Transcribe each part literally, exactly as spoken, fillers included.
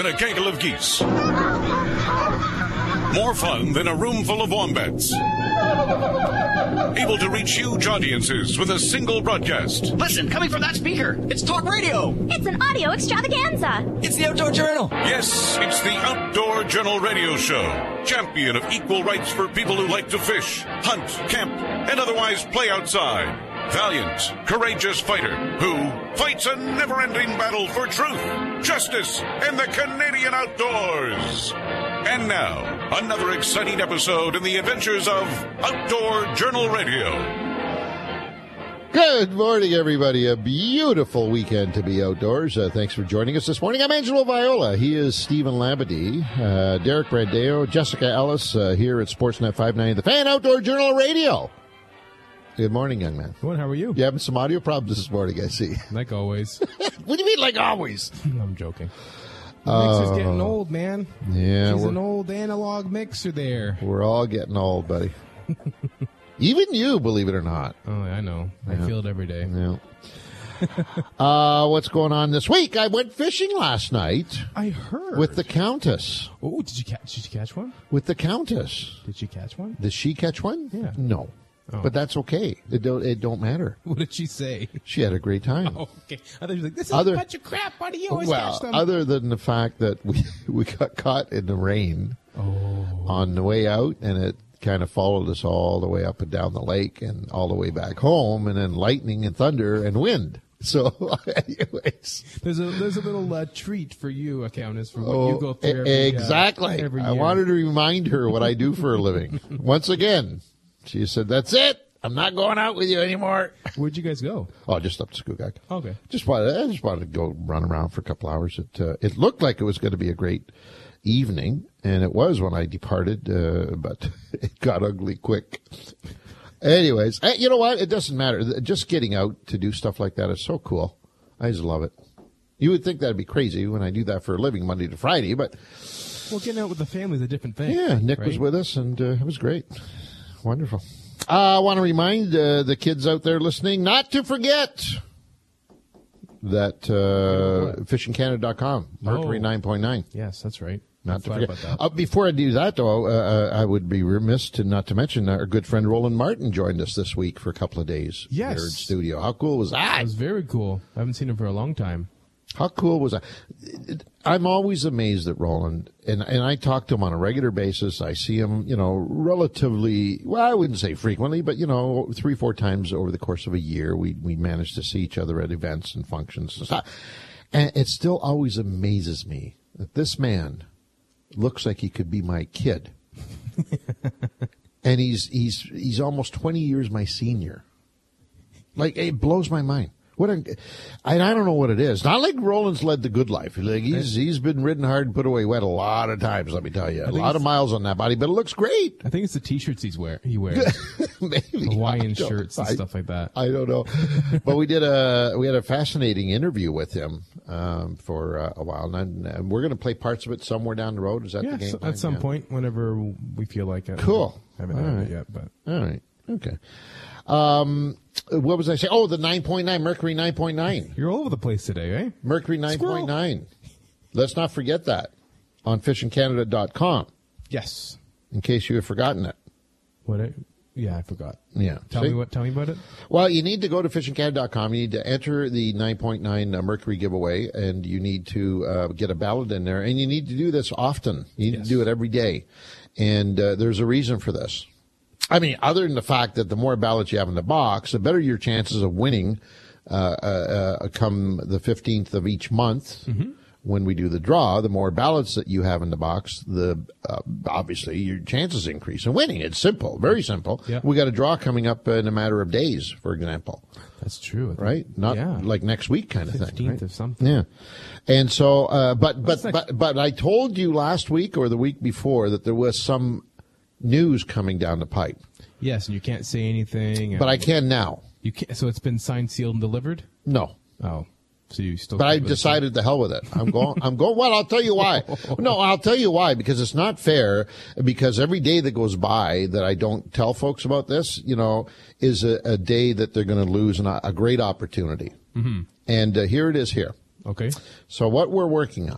than a gaggle of geese. More fun than a room full of wombats. Able to reach huge audiences with a single broadcast. Listen, coming from that speaker, it's talk radio. It's an audio extravaganza. It's the Outdoor Journal. Yes, it's the Outdoor Journal Radio Show. Champion of equal rights for people who like to fish, hunt, camp, and otherwise play outside. Valiant, courageous fighter who fights a never-ending battle for truth, justice, and the Canadian outdoors. And now, another exciting episode in the adventures of Outdoor Journal Radio. Good morning, everybody. A beautiful weekend to be outdoors. Uh, thanks for joining us this morning. I'm Angelo Viola. He is Stephen Labadie, uh, Derek Brandeo, Jessica Ellis uh, here at Sportsnet five ninety, the Fan Outdoor Journal Radio. Good morning, young man. Good. How are you? You having some audio problems this morning, I see. Like always. What do you mean, like always? I'm joking. The mixer's Uh, getting old, man. Yeah, She's we're, an old analog mixer there. we're all getting old, buddy. Even you, believe it or not. Oh, I know. I Yeah. feel it every day. Yeah. uh, what's going on this week? I went fishing last night I heard. with the Countess. Oh, did you catch? Did you catch one? With the Countess. Did you catch one? Did she catch one? Yeah. No. Oh. But that's okay. It don't, it don't matter. What did she say? She had a great time. Oh, okay. I thought she was like, "This is Other- a bunch of crap. Why do you always Well, catch them?" other than the fact that we, we got caught in the rain oh, on the way out, and it kind of followed us all the way up and down the lake and all the way back home, and then lightning and thunder and wind. So, anyways. there's a there's a little uh, treat for you, uh, Countess, for what Oh, you go through. Every, e- uh, exactly. every I year. wanted to remind her what I do for a living. Once again, she said, "That's it. I'm not going out with you anymore." Where'd you guys go? Oh, just up to Skugak. Okay. Just wanted, I just wanted to go run around for a couple hours. It uh, it looked like it was going to be a great evening, and it was when I departed, uh, but it got ugly quick. Anyways, eh, you know what? It doesn't matter. Just getting out to do stuff like that is so cool. I just love it. You would think that'd be crazy when I do that for a living Monday to Friday, but Well, getting out with the family is a different thing. yeah, Nick right? was with us, and uh, it was great. Wonderful. Uh, I want to remind uh, the kids out there listening not to forget that uh, fishing canada dot com, Mercury Oh. nine point nine. Yes, that's right. Not I to forgot forget. about that. Uh, before I do that, though, uh, I would be remiss to not to mention our good friend Roland Martin joined us this week for a couple of days. Yes. Here in studio. How cool was that? That was very cool. I haven't seen him for a long time. How cool was that? I'm always amazed at Roland, and and I talk to him on a regular basis. I see him, you know, relatively, well, I wouldn't say frequently, but, you know, three, four times over the course of a year, we, we manage to see each other at events and functions and stuff. And it still always amazes me that this man looks like he could be my kid. And he's, he's, he's almost twenty years my senior. Like, it blows my mind. What a, I, I don't know what it is. Not like Roland's led the good life. Like he's he's been ridden hard and put away wet a lot of times. Let me tell you, a think lot of it's- miles on that body, but it looks great. I think it's the T-shirts he's wear he wears, Maybe Hawaiian I don't- shirts and I- stuff like that. I don't know, but we did a we had a fascinating interview with him um, for uh, a while, and, and we're going to play parts of it somewhere down the road. Is that the Yes, game plan? at some Yeah. point, whenever we feel like it. Cool. I haven't All had right. it yet, but All right, okay. Um, what was I saying? Oh, the nine point nine, Mercury nine point nine. you're all over the place today, eh? Mercury nine point nine. Let's not forget that on fishing canada dot com, Yes. in case you have forgotten it. What? I, yeah, I forgot. Yeah. Tell See? me what. Tell me about it. Well, you need to go to fishing canada dot com. You need to enter the nine point nine uh, Mercury giveaway, and you need to uh, get a ballot in there. And you need to do this often. You need Yes. to do it every day. And uh, there's a reason for this. I mean, other than the fact that the more ballots you have in the box, the better your chances of winning uh, uh, uh, come the fifteenth of each month. Mm-hmm. When we do the draw, the more ballots that you have in the box, the uh, obviously your chances increase in winning. It's simple, very simple. Yeah. We got a draw coming up in a matter of days, for example, That's true. I think- right? Not yeah. like next week kind of thing. fifteenth Right? of something. Yeah. And so, uh, but but What's next? but but I told you last week or the week before that there was some news coming down the pipe, Yes, and you can't say anything. and but I can now. You can't. So it's been signed, sealed, and delivered. No. Oh, so you still. But I keep it- decided the hell with it. I'm going. I'm going. Well, I'll tell you why. No, I'll tell you why. Because it's not fair. Because every day that goes by that I don't tell folks about this, you know, is a, a day that they're going to lose an, a great opportunity. Mm-hmm. And uh, here it is. Here. Okay. So what we're working on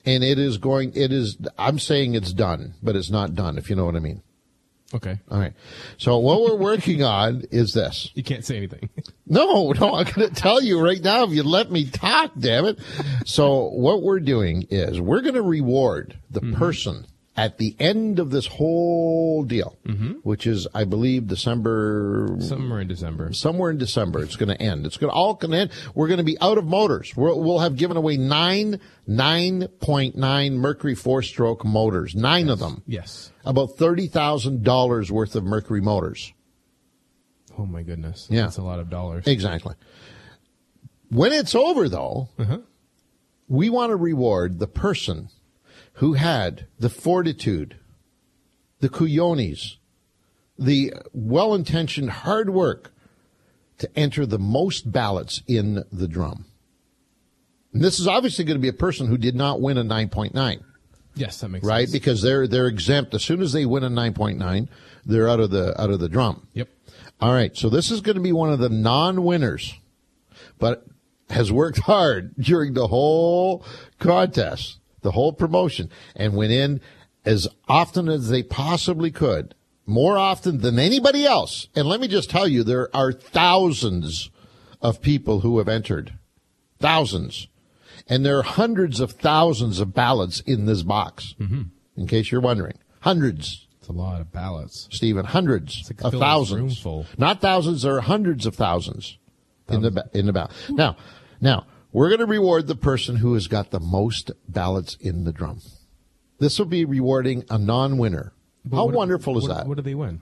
and it is going, it is, I'm saying it's done, but it's not done, if you know what I mean. Okay. All right. So what we're working on is this. You can't say anything. No, no, I'm going to tell you right now if you let me talk, damn it. So what we're doing is we're going to reward the mm-hmm. person at the end of this whole deal, mm-hmm. which is, I believe, December. Somewhere in December. Somewhere in December. It's going to end. It's going to all going to end. We're going to be out of motors. We'll, we'll have given away nine nine point nine Mercury four-stroke motors, nine yes. of them. Yes. About thirty thousand dollars worth of Mercury motors. Oh, my goodness. Yeah. That's a lot of dollars. Exactly. When it's over, though, uh-huh. we want to reward the person who had the fortitude, the cojones, the well-intentioned hard work to enter the most ballots in the drum. And this is obviously going to be a person who did not win a nine point nine. Yes, that makes right? sense. Right? Because they're they're exempt. As soon as they win a nine point nine, they're out of the out of the drum. Yep. All right. So this is going to be one of the non-winners, but has worked hard during the whole contest, the whole promotion, and went in as often as they possibly could, more often than anybody else. And let me just tell you, there are thousands of people who have entered. Thousands. And there are hundreds of thousands of ballots in this box, mm-hmm. in case you're wondering. Hundreds. It's a lot of ballots. Stephen, hundreds like of thousands. Not thousands, there are hundreds of thousands, thousands. in the in the ballot. Now, now, we're going to reward the person who has got the most ballots in the drum. This will be rewarding a non-winner. But How what, wonderful what, is that? What do they win?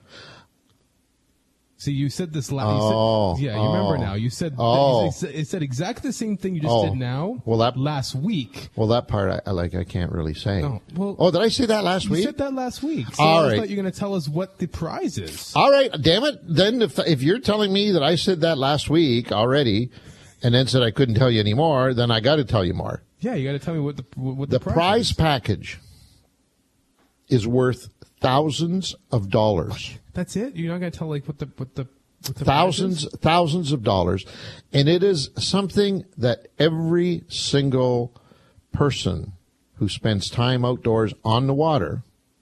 See, you said this last. Oh, yeah, you oh, remember now. You said oh. it said, it said exactly the same thing you just oh. did now. Well, that last week. Well, that part I, I like. I can't really say. No, well, oh, did I say that last you week? You said that last week. So All I right. thought you were going to tell us what the prize is. All right, damn it. Then if if you're telling me that I said that last week already, and then said I couldn't tell you anymore, then I got to tell you more. Yeah, you got to tell me what the what the, the prize, prize is. package is worth thousands of dollars. That's it. You're not going to tell like what the what the what the thousands thousands of dollars, and it is something that every single person who spends time outdoors on the water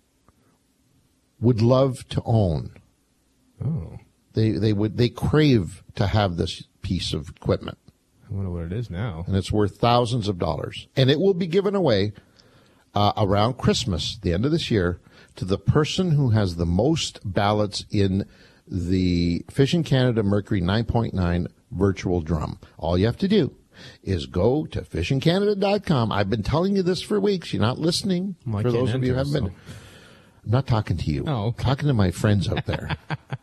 would love to own. Oh, they they would they crave to have this piece of equipment. I wonder what it is now. And it's worth thousands of dollars, and it will be given away uh, around Christmas, the end of this year, to the person who has the most ballots in the Fishing Canada Mercury nine point nine virtual drum. All you have to do is go to fishing canada dot com. I've been telling you this for weeks. You're not listening. Well, for those of you who enter, haven't so. been. I'm not talking to you. Oh, okay. I'm talking to my friends out there.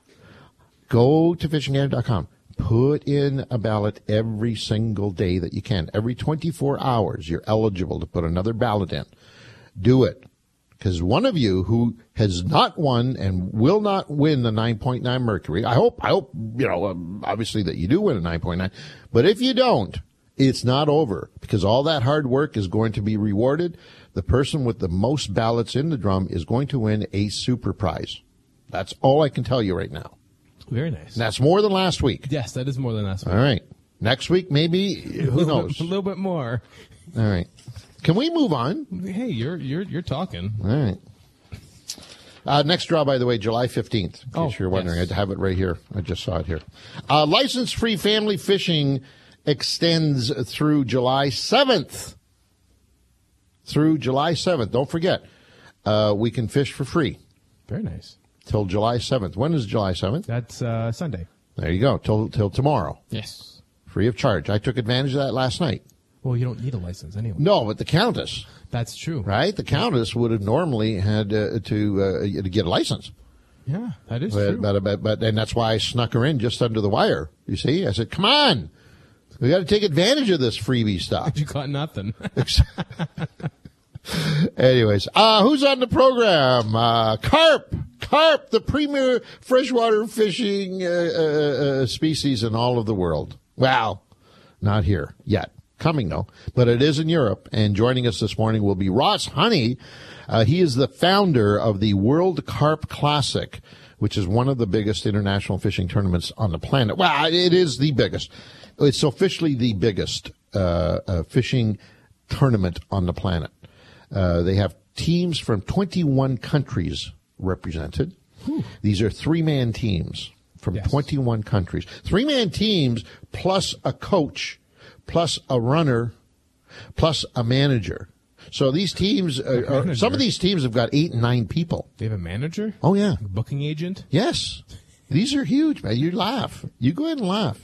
Go to fishing canada dot com. Put in a ballot every single day that you can. Every twenty-four hours, you're eligible to put another ballot in. Do it. Because one of you who has not won and will not win the nine point nine Mercury, I hope, I hope, you know, um, obviously that you do win a nine point nine. But if you don't, it's not over, because all that hard work is going to be rewarded. The person with the most ballots in the drum is going to win a super prize. That's all I can tell you right now. Very nice. And that's more than last week. Yes, that is more than last week. All right. Next week, maybe, who knows? A little bit more. All right. Can we move on? Hey, you're you're you're talking. All right. Uh, next draw, by the way, July fifteenth, in case oh, you're wondering. yes. I have it right here. I just saw it here. Uh, license-free family fishing extends through July seventh. Through July seventh. Don't forget, uh, we can fish for free. Very nice. Till July seventh. When is July seventh? That's uh, Sunday. There you go. Till till tomorrow. Yes. Free of charge. I took advantage of that last night. Well, you don't need a license anyway. No, but the Countess. That's true. Right? The Countess would have normally had uh, to uh, to get a license. Yeah, that is but, true. But, but, but, and that's why I snuck her in just under the wire. You see? I said, come on. We got to take advantage of this freebie stuff. You got nothing. Anyways, uh, who's on the program? Uh, carp. Carp, the premier freshwater fishing uh, uh, uh, species in all of the world. Well, not here yet. Coming, though. But it is in Europe. And joining us this morning will be Ross Honey. Uh, he is the founder of the World Carp Classic, which is one of the biggest international fishing tournaments on the planet. Well, it is the biggest. It's officially the biggest uh, uh, fishing tournament on the planet. Uh, they have teams from twenty-one countries represented. Whew. These are three-man teams from yes. twenty-one countries. Three-man teams plus a coach, plus a runner, plus a manager. So these teams, are, are, some of these teams have got eight and nine people. They have a manager? Oh, yeah. A booking agent? Yes. These are huge, man. You laugh. You go ahead and laugh.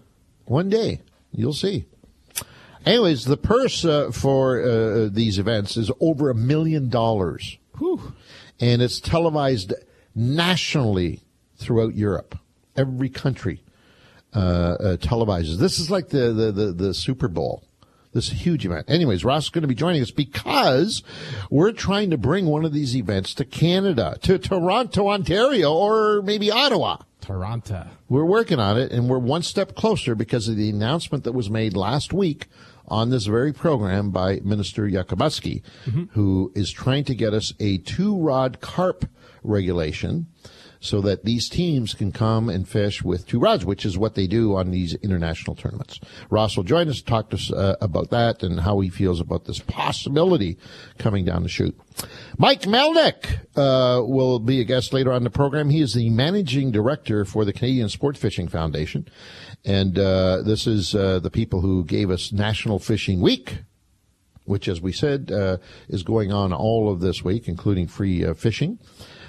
One day, you'll see. Anyways, the purse uh, for uh, these events is over a million dollars. Whew. And it's televised nationally throughout Europe. Every country uh, uh, televises. This is like the, the, the, the Super Bowl. This huge event. Anyways, Ross is going to be joining us because we're trying to bring one of these events to Canada, to Toronto, Ontario, or maybe Ottawa. Toronto. We're working on it, and we're one step closer because of the announcement that was made last week on this very program by Minister Yakabuski, mm-hmm. who is trying to get us a two-rod carp regulation so that these teams can come and fish with two rods, which is what they do on these international tournaments. Ross will join us to talk to us uh, about that and how he feels about this possibility coming down the chute. Mike Melnick uh, will be a guest later on the program. He is the managing director for the Canadian Sport Fishing Foundation. And uh, this is uh, the people who gave us National Fishing Week, which, as we said, uh, is going on all of this week, including free uh, fishing.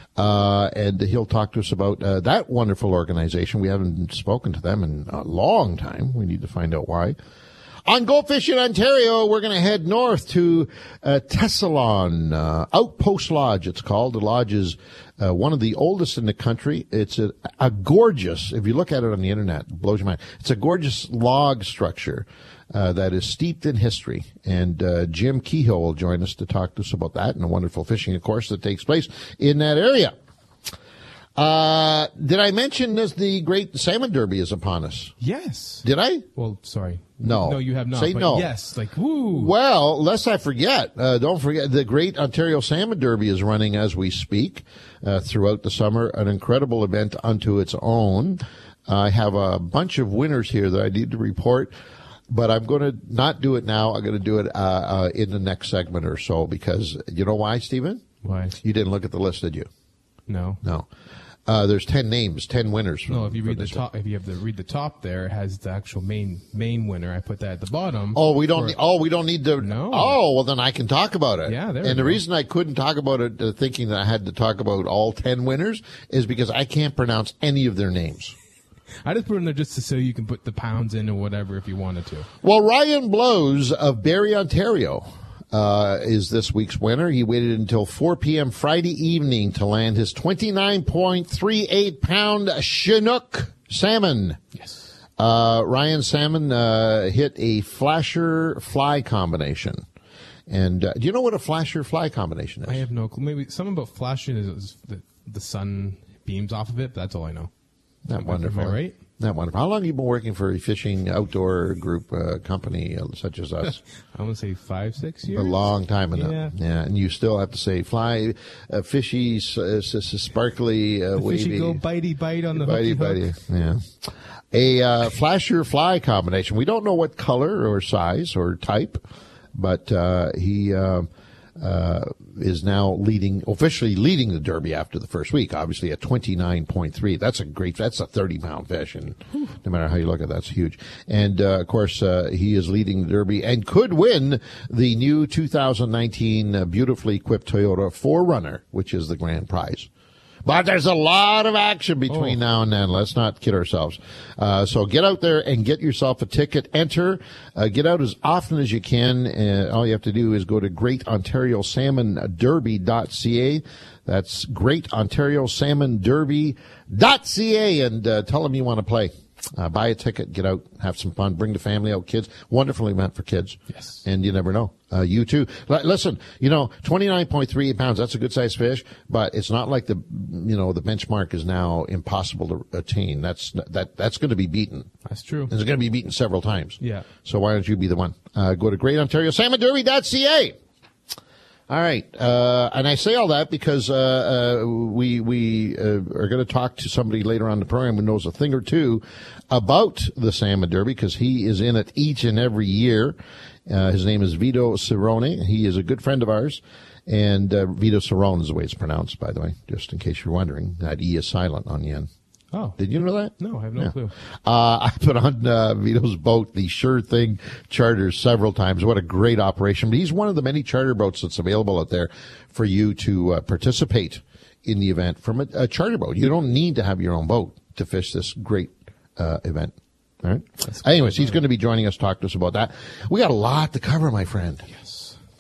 Uh, and he'll talk to us about uh, that wonderful organization. We haven't spoken to them in a long time. We need to find out why. On Go Fishing Ontario, we're going to head north to uh, Tessalon, uh, Outpost Lodge, it's called. The lodge is uh, one of the oldest in the country. It's a, a gorgeous, if you look at it on the internet, it blows your mind. It's a gorgeous log structure uh, that is steeped in history. And uh, Jim Kehoe will join us to talk to us about that and the wonderful fishing, of course, that takes place in that area. Uh, did I mention this? The Great Salmon Derby is upon us. Yes. Did I? Well, sorry. No. No, you have not. Say but no. Yes. Like, woo. Well, lest I forget, uh, don't forget, the Great Ontario Salmon Derby is running as we speak uh, throughout the summer, an incredible event unto its own. I have a bunch of winners here that I need to report, but I'm going to not do it now. I'm going to do it uh, uh, in the next segment or so because, you know why, Stephen? Why? You didn't look at the list, did you? No. No. Uh, there's ten names, ten winners. From, no, if you read the top, one. if you have to read the top, there it has the actual main main winner. I put that at the bottom. Oh, we don't. For, need, oh, we don't need to. No. Oh, well, then I can talk about it. Yeah, there. And the go. reason I couldn't talk about it, uh, thinking that I had to talk about all ten winners, is because I can't pronounce any of their names. I just put it in there just to so you can put the pounds in or whatever if you wanted to. Well, Ryan Blows of Barrie, Ontario. Uh, is this week's winner. He waited until four p.m. Friday evening to land his twenty-nine point three eight pound Chinook salmon. Yes. Uh, Ryan Salmon uh, hit a flasher fly combination. And uh, do you know what a flasher fly combination is? I have no clue. Maybe something about flashing is, is the, the sun beams off of it, but that's all I know. Not wonderful. Am I right? Not wonderful. How long have you been working for a fishing outdoor group uh, company uh, such as us? I want to say five, six years. A long time enough. Yeah. Yeah, and you still have to say fly, uh, fishy, uh, sparkly, uh, the wavy. Fishy go bitey bite on the bitey, hooky bitey. Yeah. A uh, flasher fly combination. We don't know what color or size or type, but uh, he uh, uh, is now leading, officially leading the Derby after the first week, obviously at twenty-nine point three. That's a great, that's a thirty pound fish, and no matter how you look at it, that's huge. And, uh, of course, uh, he is leading the Derby and could win the new two thousand nineteen uh, beautifully equipped Toyota four runner, which is the grand prize. But there's a lot of action between oh. now and then. Let's not kid ourselves. Uh, so get out there and get yourself a ticket. Enter. Uh, get out as often as you can. Uh, all you have to do is go to great ontario salmon derby dot c a. That's great ontario salmon derby dot c a, and uh, tell them you want to play. Uh, buy a ticket, get out, have some fun, bring the family out, kids. Wonderful event for kids. Yes. And you never know. Uh, you too. L- listen, you know, twenty-nine point three eight pounds, that's a good sized fish, but it's not like the, you know, the benchmark is now impossible to attain. That's, that, that's going to be beaten. That's true. It's going to be beaten several times. Yeah. So why don't you be the one? Uh, go to great ontario salmon derby dot c a. All right, uh, and I say all that because uh, uh, we we uh, are going to talk to somebody later on in the program who knows a thing or two about the Salmon Derby because he is in it each and every year, Uh, his name is Vito Cerrone. He is a good friend of ours. And uh, Vito Cerrone is the way it's pronounced, by the way, just in case you're wondering. That E is silent on the end. Oh. Did you know that? No, I have no yeah. clue. Uh, I put on uh, Vito's boat, the Sure Thing charter, several times. What a great operation. But he's one of the many charter boats that's available out there for you to uh, participate in the event from a, a charter boat. You don't need to have your own boat to fish this great uh, event. All right. That's Anyways, cool. He's going to be joining us, talk to us about that. We got a lot to cover, my friend. Yes.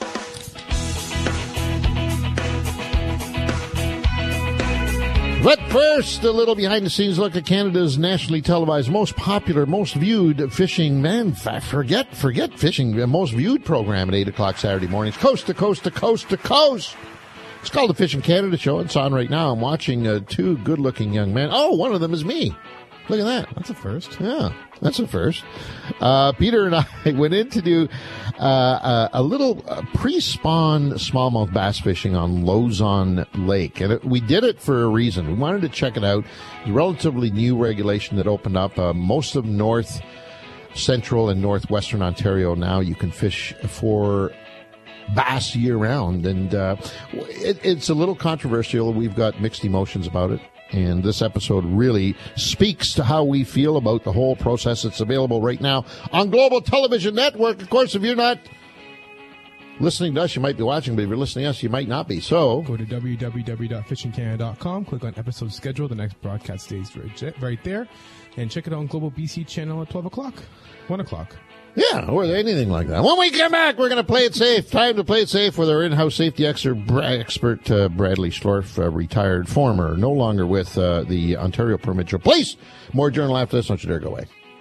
But first, a little behind-the-scenes look at Canada's nationally televised, most popular, most viewed fishing, man, forget, forget fishing, most viewed program at eight o'clock Saturday mornings, coast to coast to coast to coast. It's called the Fishing Canada Show. It's on right now. I'm watching uh, two good-looking young men. Oh, one of them is me. Look at that. That's a first. Yeah, that's a first. Uh, Peter and I went in to do uh, a, a little uh, pre-spawn smallmouth bass fishing on Lozon Lake. And it, we did it for a reason. We wanted to check it out. It's a relatively new regulation that opened up. Uh, most of north, central, and northwestern Ontario now you can fish for bass year-round. And uh, it, it's a little controversial. We've got mixed emotions about it. And this episode really speaks to how we feel about the whole process. It's available right now on Global Television Network. Of course, if you're not listening to us, you might be watching, but if you're listening to us, you might not be. So go to w w w dot fishing canada dot com, click on episode schedule. The next broadcast stays right, right there. And check it out on Global B C channel at twelve o'clock, one o'clock. Yeah, or anything like that. When we come back, we're going to play it safe. Time to play it safe with our in-house safety expert, expert uh, Bradley Schlorf, uh, retired, former, no longer with uh, the Ontario Provincial Police. More journal after this. Don't you dare go away.